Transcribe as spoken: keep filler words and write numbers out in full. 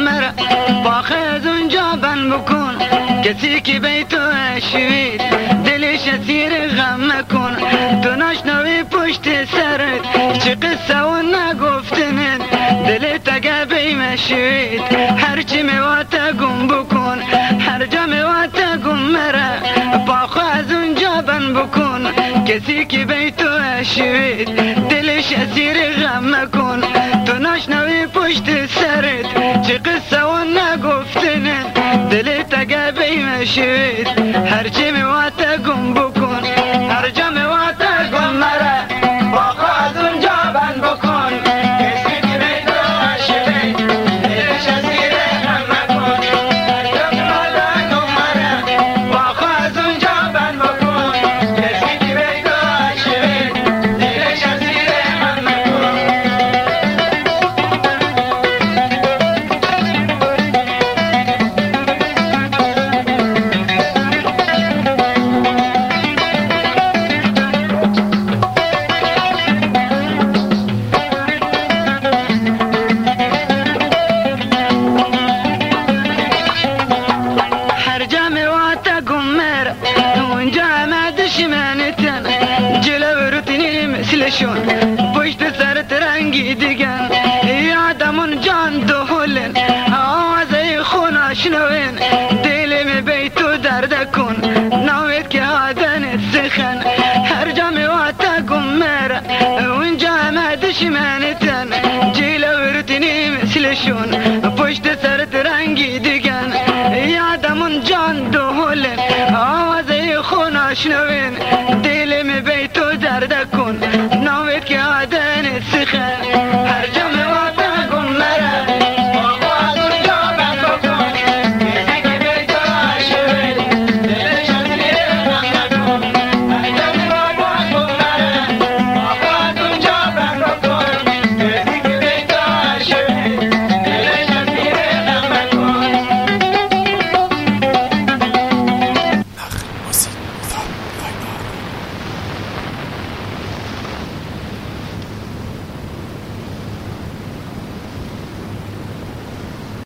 مرا باخ از اونجا بند بکن کسی که بیتو شوید دلش اسیر غم مکن تو نشنوی پشت سرت چه قصه و نگفتنت دلت اگه بیم شوید هرچی میواتا گم بکن هر جا میواتا گم مرا باخ از اونجا بند بکن کسی که بیتو شوید دلش اسیر غم مکن تو نشنوی پشت سرت چه قصه و نگفتنت دلت اگه بیم شوید هرچی میواتا گم بکن هر جا میواتا گم مرا باخ از اونجا بند بکن کسی که بیتو شوید دلش اسیر غم مکن هر جا میواتا گم مرا باخ از اونجا بند بکن کسی که بیتو شوید دلش اسیر غم مکن هر جا میواتا گم مرا اونجا همه دشمنتن جلو روتینی مثلشون پشت سرت رنگی دیگن یادمون جان دهولن آوازه خون آشنوین دل می بیتو درد کن نوید که آدنت سخن هر جا میواتا گم مرا اونجا همه دشمنتن جلو روتینی مثلشون پشت سرت رنگی دیگن یادمون جان دهولن آوازه خون آشنوین دل می بیتو درد کن نوید که